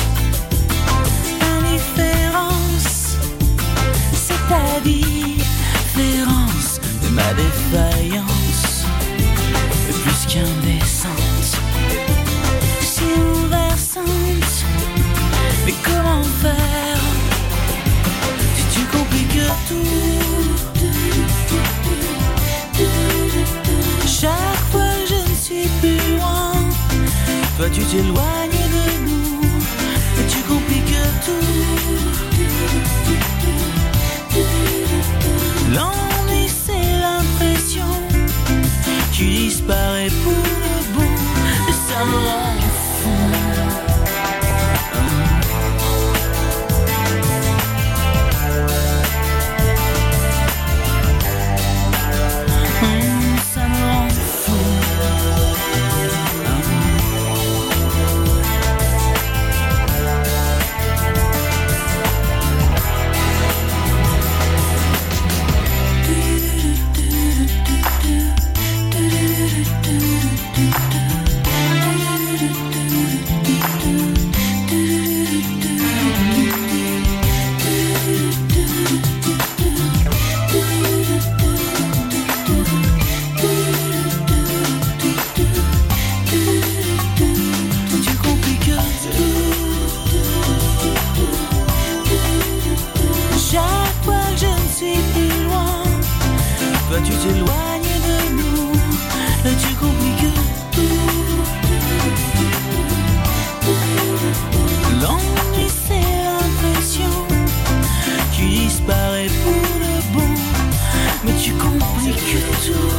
Indifférence, c'est ta différence de ma défaillance. Plus qu'indécente, si bouleversante. Mais comment faire si tu compliques tout? Chaque fois que je ne suis plus loin, toi tu t'éloignes de nous et tu compliques tout. L'ennui c'est l'impression, tu disparais pour le bon et ça me rend fou. Ça me rend fou. Toi tu t'éloignes de nous et tu compliques tout. L'ennui c'est l'impression, tu disparais pour le bon, mais tu compliques tout.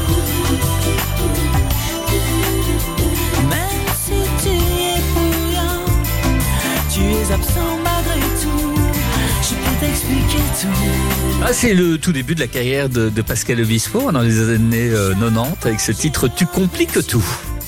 Même si tu y es pour rien, tu es absent malgré tout. Je peux t'expliquer tout. Ah, c'est le tout début de la carrière de Pascal Obispo dans les années 90 avec ce titre « Tu compliques tout ».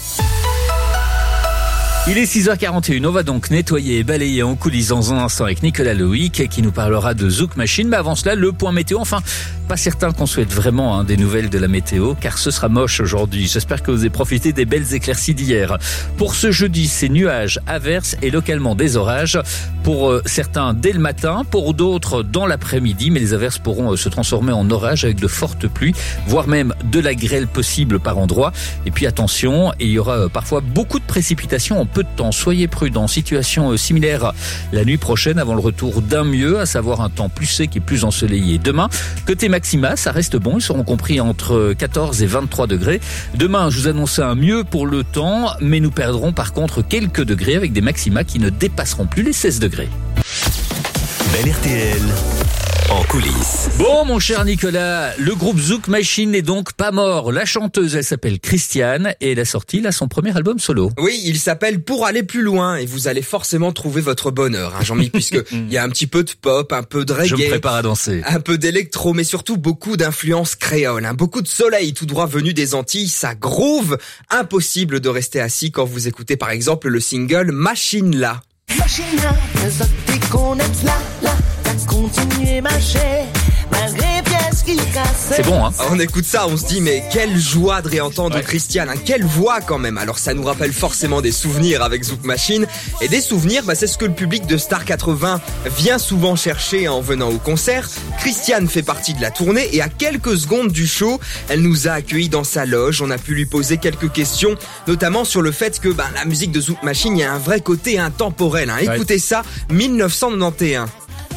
Il est 6h41, on va donc nettoyer et balayer en coulisses dans un instant avec Nicolas Loïc qui nous parlera de Zouk Machine. Mais avant cela, le point météo. Enfin, pas certain qu'on souhaite vraiment des nouvelles de la météo car ce sera moche aujourd'hui. J'espère que vous avez profité des belles éclaircies d'hier. Pour ce jeudi, c'est nuages, averses et localement des orages. Pour certains dès le matin, pour d'autres dans l'après-midi. Mais les averses pourront se transformer en orages avec de fortes pluies, voire même de la grêle possible par endroits. Et puis attention, il y aura parfois beaucoup de précipitations en peu de temps. Soyez prudents. Situation similaire la nuit prochaine avant le retour d'un mieux, à savoir un temps plus sec et plus ensoleillé. Demain, côté maxima, ça reste bon. Ils seront compris entre 14 et 23 degrés. Demain, je vous annonce un mieux pour le temps, mais nous perdrons par contre quelques degrés avec des maxima qui ne dépasseront plus les 16 degrés. Belle RTL. En coulisses. Bon, mon cher Nicolas, le groupe Zouk Machine n'est donc pas mort. La chanteuse, elle s'appelle Christiane et elle a sorti là son premier album solo. Oui, il s'appelle Pour aller plus loin et vous allez forcément trouver votre bonheur, hein, Jean-Mi, puisque il y a un petit peu de pop, un peu de reggae. Je me prépare à danser. Un peu d'électro, mais surtout beaucoup d'influences créoles, hein, beaucoup de soleil tout droit venu des Antilles, ça groove. Impossible de rester assis quand vous écoutez par exemple le single Machine là. Machine là, qu'on est là, continuer marcher, malgré pièces C'est bon, hein? On écoute ça, on se dit mais quelle joie de réentendre Christiane, hein, quelle voix quand même. Alors ça nous rappelle forcément des souvenirs avec Zouk Machine. Et des souvenirs, c'est ce que le public de Star 80 vient souvent chercher en venant au concert. Christiane fait partie de la tournée et à quelques secondes du show, elle nous a accueillis dans sa loge. On a pu lui poser quelques questions, notamment sur le fait que la musique de Zouk Machine, il y a un vrai côté intemporel, hein. Écoutez ça, 1991.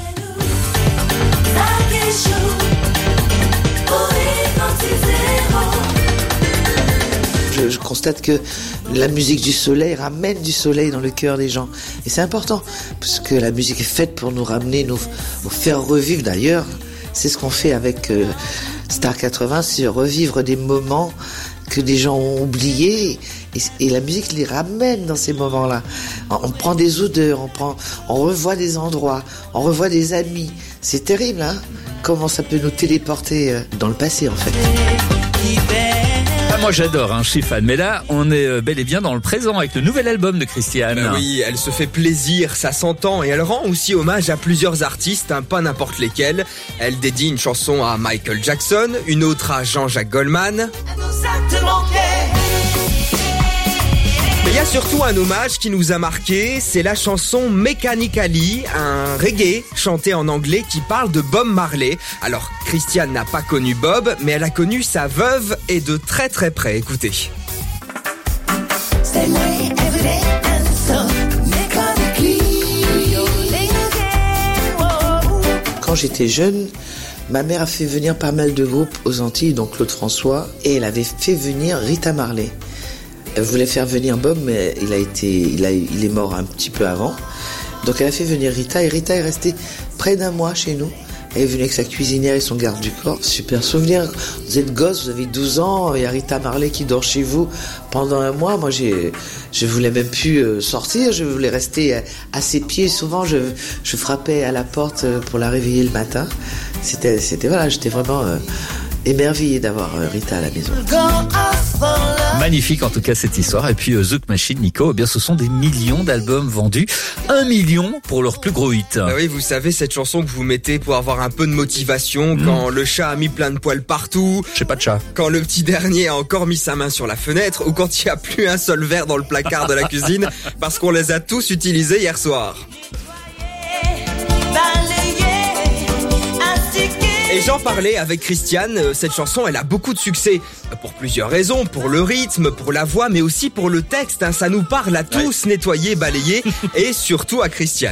Je constate que la musique du soleil ramène du soleil dans le cœur des gens. Et c'est important, parce que la musique est faite pour nous ramener, nous faire revivre. D'ailleurs, c'est ce qu'on fait avec Star 80, c'est revivre des moments que des gens ont oubliés. Et la musique les ramène dans ces moments-là. On prend des odeurs, on revoit des endroits, on revoit des amis. C'est terrible, hein? Comment ça peut nous téléporter dans le passé, en fait. Moi j'adore, je suis fan. Mais là, on est bel et bien dans le présent avec le nouvel album de Christiane. Oui, elle se fait plaisir, ça s'entend. Et elle rend aussi hommage à plusieurs artistes, pas n'importe lesquels. Elle dédie une chanson à Michael Jackson, une autre à Jean-Jacques Goldman. Mais il y a surtout un hommage qui nous a marqué, c'est la chanson Mechanically, un reggae chanté en anglais qui parle de Bob Marley. Alors, Christiane n'a pas connu Bob, mais elle a connu sa veuve et de très très près. Écoutez. Quand j'étais jeune, ma mère a fait venir pas mal de groupes aux Antilles, donc Claude François, et elle avait fait venir Rita Marley. Elle voulait faire venir Bob, mais il est mort un petit peu avant. Donc elle a fait venir Rita, et Rita est restée près d'un mois chez nous. Elle est venue avec sa cuisinière et son garde du corps. Super souvenir. Vous êtes gosse, vous avez 12 ans, il y a Rita Marley qui dort chez vous pendant un mois. Moi, je voulais même plus sortir, je voulais rester à ses pieds. Souvent, je frappais à la porte pour la réveiller le matin. J'étais vraiment émerveillé d'avoir Rita à la maison. Magnifique en tout cas cette histoire. Et puis Zouk Machine, Nico, ce sont des millions d'albums vendus. 1 million pour leur plus gros hit. Oui, vous savez, cette chanson que vous mettez pour avoir un peu de motivation quand le chat a mis plein de poils partout. J'ai pas de chat. Quand le petit dernier a encore mis sa main sur la fenêtre ou quand il n'y a plus un seul verre dans le placard de la cuisine parce qu'on les a tous utilisés hier soir. Et j'en parlais avec Christiane, cette chanson elle a beaucoup de succès pour plusieurs raisons, pour le rythme, pour la voix, mais aussi pour le texte, ça nous parle à tous, nettoyer, balayer et surtout à Christiane.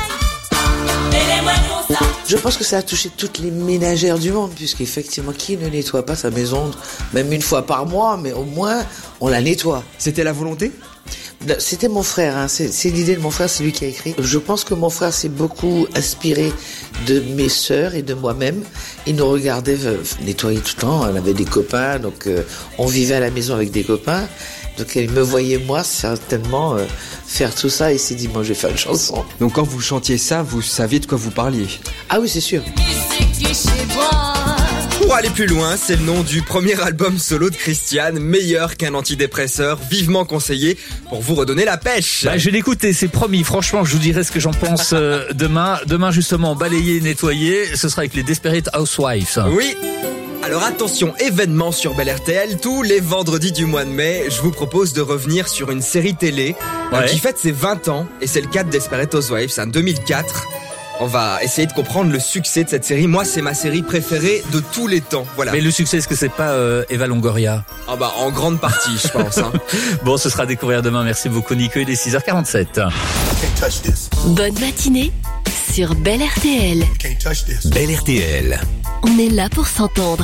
Je pense que ça a touché toutes les ménagères du monde, puisqu'effectivement, qui ne nettoie pas sa maison, même une fois par mois, mais au moins on la nettoie. C'était la volonté ? C'était mon frère, c'est l'idée de mon frère, c'est lui qui a écrit. Je pense que mon frère s'est beaucoup inspiré de mes sœurs et de moi-même. Il nous regardait nettoyer tout le temps, on avait des copains, donc on vivait à la maison avec des copains. Donc il me voyait moi certainement faire tout ça et il s'est dit moi je vais faire une chanson. Donc quand vous chantiez ça, vous saviez de quoi vous parliez ? Ah oui, c'est sûr. Pour aller plus loin, c'est le nom du premier album solo de Christiane, meilleur qu'un antidépresseur, vivement conseillé pour vous redonner la pêche. Je vais l'écouter, c'est promis. Franchement, je vous dirai ce que j'en pense demain. Demain, justement, balayer, nettoyer, ce sera avec les Desperate Housewives. Oui. Alors attention, événement sur Bel RTL, tous les vendredis du mois de mai, je vous propose de revenir sur une série télé qui fête ses 20 ans, et c'est le cas de Desperate Housewives, 2004. On va essayer de comprendre le succès de cette série. Moi, c'est ma série préférée de tous les temps. Voilà. Mais le succès, est-ce que c'est pas Eva Longoria ? En grande partie, je pense. Bon, ce sera à découvrir demain. Merci beaucoup, Nico. Il est 6h47. Bonne matinée sur Bel RTL. Bel RTL. On est là pour s'entendre.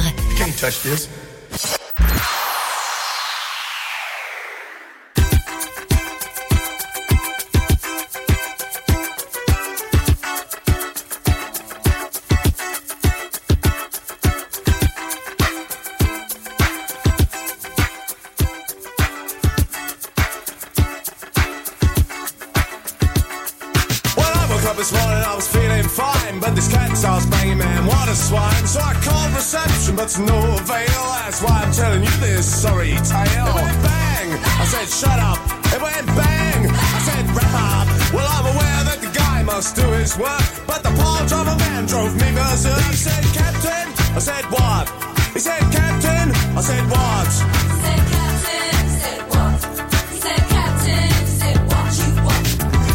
This morning I was feeling fine, but this cat starts banging, man, what a swine. So I called reception, but to no avail. That's why I'm telling you this sorry tale. It went bang, I said shut up. It went bang, I said wrap up. Well, I'm aware that the guy must do his work, but the poor driver man drove me berserk. He said, Captain, I said what? He said Captain, I said what? He said Captain, said what? He said Captain, said what you want?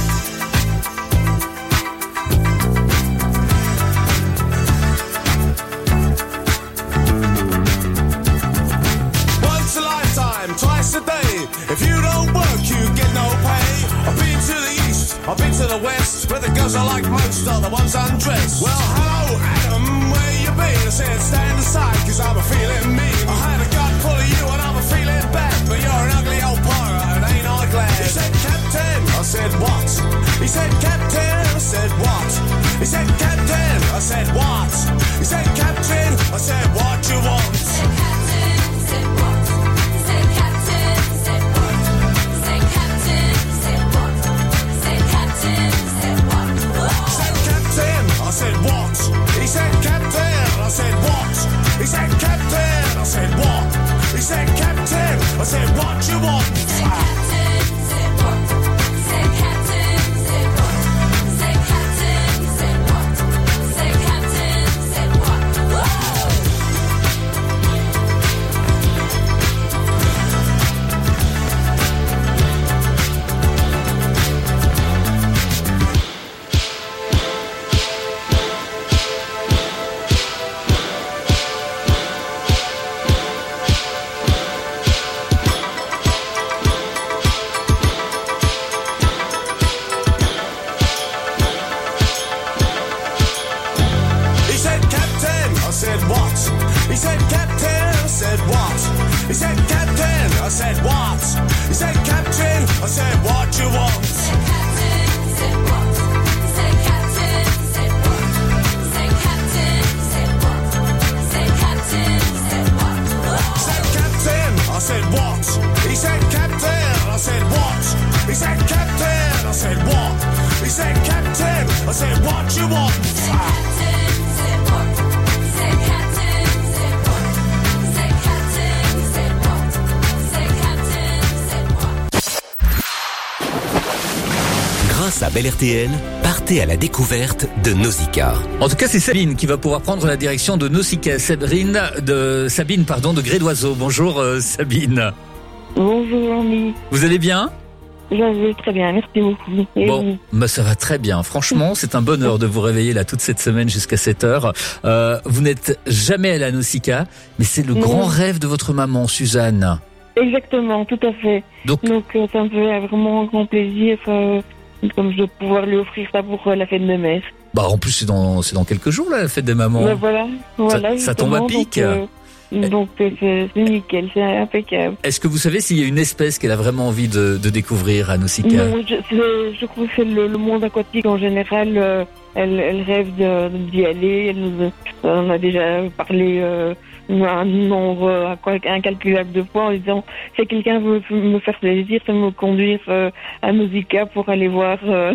Once a lifetime, twice a day. If you don't work, you get no pay. I've been to the east, I've been to the west, where the girls I like most are the ones undressed. Well, hello, Adam, where you been? I said, stand aside, cause I'm a feeling mean. I had a gut full of you and I'm a feeling bad, but you're an ugly old pirate and ain't I glad? He said, Captain, I said, what? He said, Captain, I said, what? He said, Captain, I said, what? He said, Captain, I said, what you want? He said, Captain, said what? He said, Captain, said what? He said, Captain, said what? He said, Captain, said what? He said, Captain, I said, what? He said, Captain, I said, what? He said, Captain, I said, what? He said, Captain, I said, what you want? He said, Captain, said what? He said, Captain, said what? He said, Captain, said what? He said, Captain, said what? He said, Captain, I said, what? He said, Captain, I said, what? He said, Captain, I said, what? He said, Captain, I said, what you want? He said, Captain, said what? He said, Captain, said what? He said, Captain, said what? He said, Captain, said what? He said, Captain, I said, what? He said, Captain, I said, what? He said, Captain, I said, what? He said, Captain, I said, what you want? He said, Captain, said what? He said, Captain, said what? He said, Captain, said what? He said, Captain, said what? Grâce à Bel RTL, partez à la découverte de Nausicaa. En tout cas, c'est Sabine qui va pouvoir prendre la direction de Nausicaa. Sabine, de Gré d'Oiseau. Bonjour Sabine. Bonjour Annie. Vous allez bien? Je vais très bien, merci beaucoup. Et bon, bah ça va très bien. Franchement, c'est un bonheur de vous réveiller là toute cette semaine jusqu'à 7h. Vous n'êtes jamais allé à Nausicaa, mais c'est le grand rêve de votre maman, Suzanne. Exactement, tout à fait. Donc ça me fait vraiment un grand plaisir, comme je dois pouvoir lui offrir ça pour la fête de messe. Bah en plus c'est dans quelques jours là, la fête des mamans. Ben voilà, ça tombe à pic. Donc c'est nickel, c'est impeccable. Est-ce que vous savez s'il y a une espèce qu'elle a vraiment envie de découvrir à Nausicaa? Non, je crois que c'est le monde aquatique en général. Elle rêve d'y aller. Elle nous en a déjà parlé un nombre incalculable de fois en disant si quelqu'un veut me faire plaisir, ça me conduire à Nausicaa pour aller voir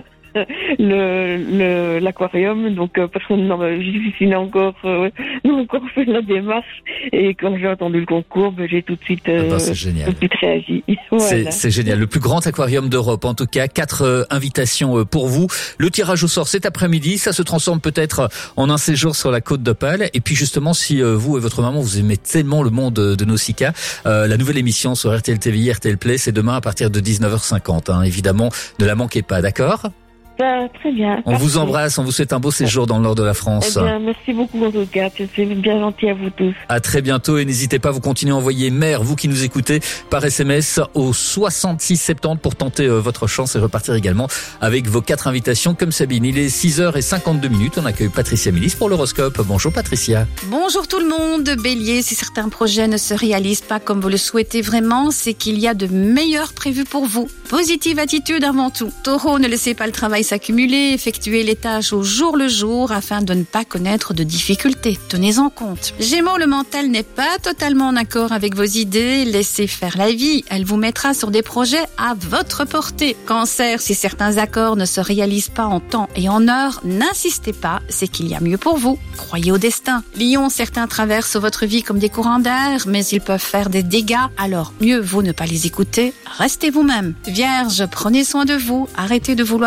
l'aquarium. Donc personne n'a encore fait la démarche, et quand j'ai entendu le concours, j'ai tout de suite réagi. Voilà. C'est génial, le plus grand aquarium d'Europe. En tout cas, 4 invitations pour vous. Le tirage au sort cet après-midi, ça se transforme peut-être en un séjour sur la côte d'Opale. Et puis justement, si vous et votre maman vous aimez tellement le monde de Nausicaa, la nouvelle émission sur RTL TVI, RTL Play, c'est demain à partir de 19h50. Évidemment, ne la manquez pas, d'accord? Très bien. On vous embrasse, on vous souhaite un beau séjour dans le nord de la France. Eh bien, merci beaucoup en tout cas, c'est bien gentil à vous tous. À très bientôt, et n'hésitez pas, vous continuez à envoyer mère, vous qui nous écoutez, par SMS au 6670 pour tenter votre chance et repartir également avec vos 4 invitations comme Sabine. Il est 6h52, on accueille Patricia Milis pour l'horoscope. Bonjour Patricia. Bonjour tout le monde. Bélier, si certains projets ne se réalisent pas comme vous le souhaitez vraiment, c'est qu'il y a de meilleurs prévus pour vous. Positive attitude avant tout. Taureau, ne laissez pas le travail s'accumuler, effectuez les tâches au jour le jour afin de ne pas connaître de difficultés. Tenez-en compte. Gémeaux, le mental n'est pas totalement en accord avec vos idées. Laissez faire la vie. Elle vous mettra sur des projets à votre portée. Cancer, si certains accords ne se réalisent pas en temps et en heure, n'insistez pas, c'est qu'il y a mieux pour vous. Croyez au destin. Lion, certains traversent votre vie comme des courants d'air, mais ils peuvent faire des dégâts, alors mieux vaut ne pas les écouter. Restez vous-même. Vierge, prenez soin de vous. Arrêtez de vouloir absolument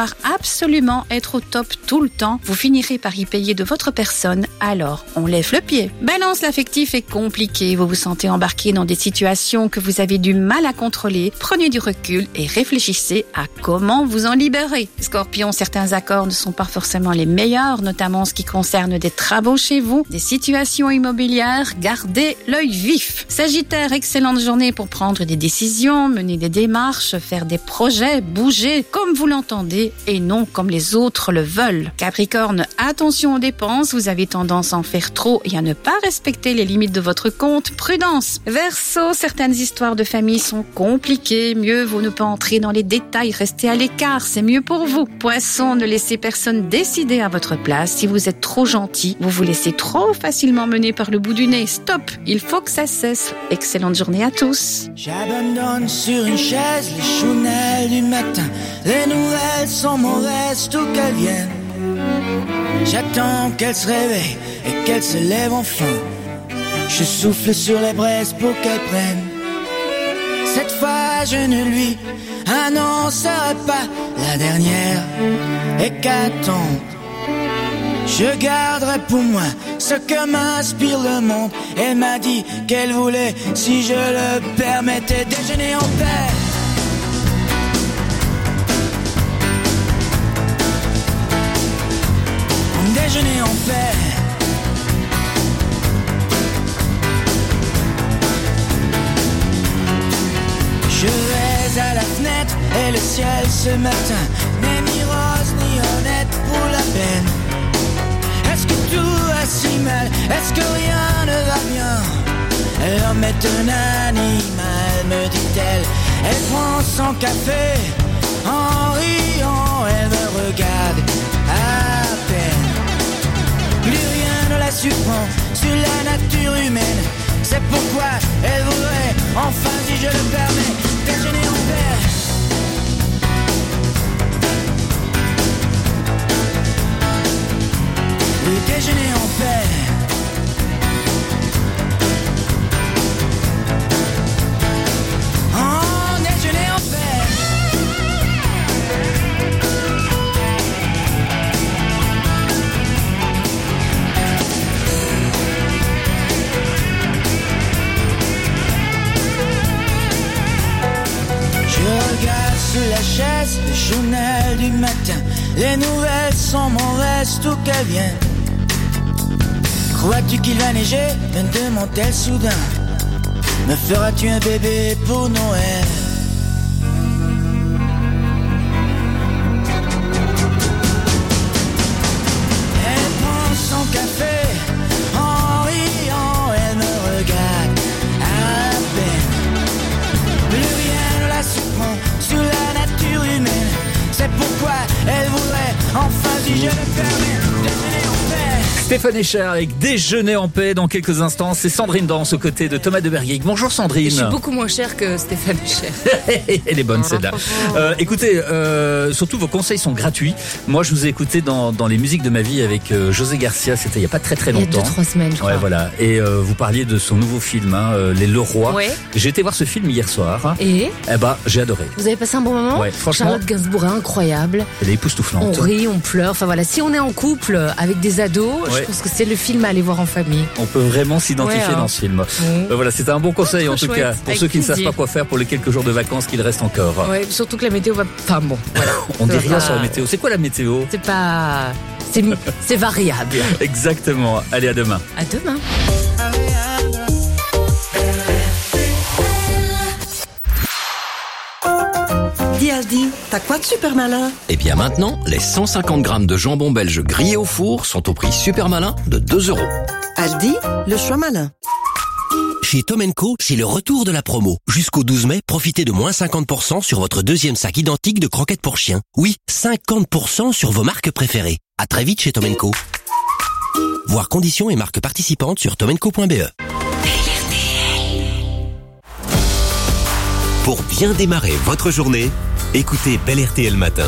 absolument être au top tout le temps, vous finirez par y payer de votre personne, alors on lève le pied. Balance, l'affectif est compliqué, vous vous sentez embarqué dans des situations que vous avez du mal à contrôler. Prenez du recul et réfléchissez à comment vous en libérer. Scorpion, certains accords ne sont pas forcément les meilleurs, notamment en ce qui concerne des travaux chez vous, des situations immobilières, gardez l'œil vif. Sagittaire, excellente journée pour prendre des décisions, mener des démarches, faire des projets, bouger comme vous l'entendez et non comme les autres le veulent. Capricorne, attention aux dépenses, vous avez tendance à en faire trop et à ne pas respecter les limites de votre compte, prudence. Verseau, certaines histoires de famille sont compliquées, mieux vaut ne pas entrer dans les détails, rester à l'écart, c'est mieux pour vous. Poisson, ne laissez personne décider à votre place, si vous êtes trop gentil, vous vous laissez trop facilement mener par le bout du nez, stop, il faut que ça cesse. Excellente journée à tous. J'abandonne sur une chaise les chounelles du matin. Les nouvelles sont mauvaises, tout qu'elles viennent. J'attends qu'elle se réveille et qu'elle se lève enfin. Je souffle sur les braises pour qu'elle prenne. Cette fois je ne lui annoncerai pas la dernière hécatombe. Je garderai pour moi ce que m'inspire le monde. Elle m'a dit qu'elle voulait, si je le permettais, déjeuner en paix. Déjeuner en paix. Je vais à la fenêtre et le ciel ce matin n'est ni rose ni honnête pour la peine. Est-ce que tout va si mal? Est-ce que rien ne va bien? L'homme est un animal, me dit-elle. Elle prend son café en riant, elle me regarde à peine. Plus rien ne la surprend sur la nature humaine. C'est pourquoi elle voudrait, enfin si je le permets, déjeuner en paix. Oui, déjeuner en paix. Oh, déjeuner en paix. Je regarde sous la chaise le journal du matin. Les nouvelles sont mauvaises, tout qu'elles viennent. Crois-tu qu'il va neiger? Me demande-t-elle soudain. Me feras-tu un bébé pour Noël? Elle prend son café en riant, elle me regarde à peine. Plus rien ne la surprend sur la nature humaine. C'est pourquoi elle voudrait, enfin si je le permets, déjeuner en paix. Stéphane Echer avec Déjeuner en paix dans quelques instants. C'est Sandrine Danse aux côtés de Thomas de Berguigue. Bonjour Sandrine. Je suis beaucoup moins chère que Stéphane Echer. Elle est bonne celle-là. Écoutez, surtout vos conseils sont gratuits. Moi je vous ai écouté dans les musiques de ma vie avec José Garcia. C'était il n'y a pas très longtemps. Il y a 2-3 semaines je crois. Ouais, voilà. Et vous parliez de son nouveau film, Les Leroy. Ouais. J'ai été voir ce film hier soir. Et j'ai adoré. vous avez passé un bon moment? Ouais, franchement. Charlotte Gainsbourg est incroyable. Elle est époustouflante. On rit, on pleure. Enfin voilà, si on est en couple avec des ados, je pense que c'est le film à aller voir en famille. On peut vraiment s'identifier dans ce film. Voilà, c'était un bon conseil en tout chouette, cas pour ceux qui ne savent pas quoi faire pour les quelques jours de vacances qu'il reste encore. Ouais, surtout que la météo va. Enfin bon, voilà. On dit rien sur la météo. C'est quoi la météo? C'est pas. C'est variable. Exactement. Allez, à demain. À demain. Dis Aldi, t'as quoi de super malin? Et bien maintenant, les 150 grammes de jambon belge grillé au four sont au prix super malin de 2 €. Aldi, le choix malin. Chez Tom & Co, c'est le retour de la promo. Jusqu'au 12 mai, profitez de moins 50% sur votre deuxième sac identique de croquettes pour chiens. Oui, 50% sur vos marques préférées. À très vite chez Tom & Co. Voir conditions et marques participantes sur tomandco.be. Pour bien démarrer votre journée, écoutez Bel RTL Matin.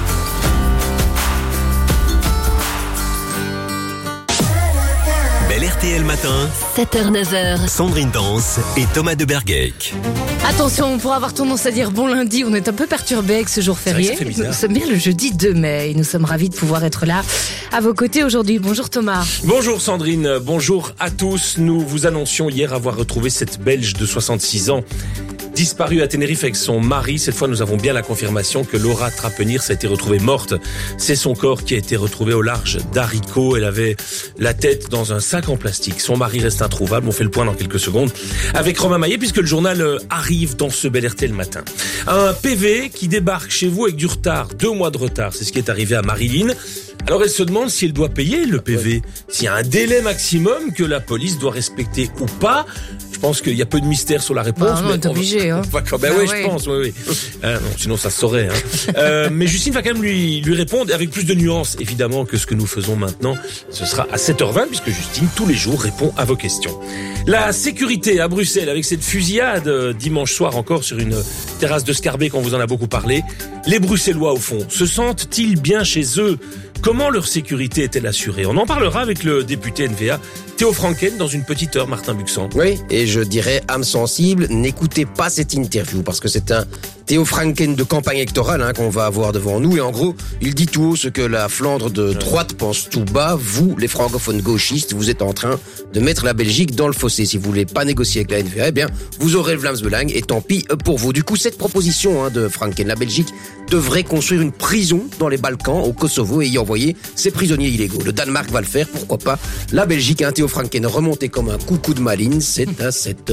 Bel RTL Matin, 7h-9h. Sandrine Danse et Thomas de Bergeyck. Attention, pour avoir tendance à dire bon lundi, on est un peu perturbé avec ce jour férié. Nous sommes bien le jeudi 2 mai et nous sommes ravis de pouvoir être là à vos côtés aujourd'hui. Bonjour Thomas. Bonjour Sandrine, bonjour à tous. Nous vous annoncions hier avoir retrouvé cette Belge de 66 ans disparue à Tenerife avec son mari. Cette fois, nous avons bien la confirmation que Laura Trapeniers a été retrouvée morte. C'est son corps qui a été retrouvé au large d'Haricot. Elle avait la tête dans un sac en plastique. Son mari reste introuvable. On fait le point dans quelques secondes avec Romain Maillet puisque le journal arrive dans ce bel RTL Matin. Un PV qui débarque chez vous avec du retard, 2 mois de retard. C'est ce qui est arrivé à Marilyn. Alors elle se demande si elle doit payer le PV, s'il y a un délai maximum que la police doit respecter ou pas. Je pense qu'il y a peu de mystère sur la réponse. Non, t'es obligé. Hein. Je pense, oui. Non, sinon ça se saurait. Mais Justine va quand même lui répondre avec plus de nuances, évidemment, que ce que nous faisons maintenant. Ce sera à 7h20, puisque Justine, tous les jours, répond à vos questions. La sécurité à Bruxelles, avec cette fusillade dimanche soir encore sur une terrasse de Scarbeck, on vous en a beaucoup parlé. Les Bruxellois, au fond, se sentent-ils bien chez eux ? Comment leur sécurité est-elle assurée ? On en parlera avec le député NVA, Théo Franken, dans une petite heure, Martin Buxan. Oui, et je dirais, âme sensible, n'écoutez pas cette interview, parce que c'est un Théo Franken de campagne électorale qu'on va avoir devant nous, et en gros, il dit tout haut ce que la Flandre de droite pense tout bas. Vous, les francophones gauchistes, vous êtes en train de mettre la Belgique dans le fossé. Si vous voulez pas négocier avec la NVA, eh bien, vous aurez le Vlaams-Belang, et tant pis pour vous. Du coup, cette proposition de Franken, la Belgique devrait construire une prison dans les Balkans, au Kosovo, et y envoyer ses prisonniers illégaux. Le Danemark va le faire, pourquoi pas la Belgique. Théo Franken remonté comme un coucou de maline, c'est à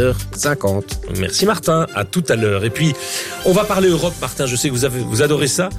7h50. Merci Martin, à tout à l'heure. Et puis, on va parler Europe, Martin, je sais que vous adorez ça.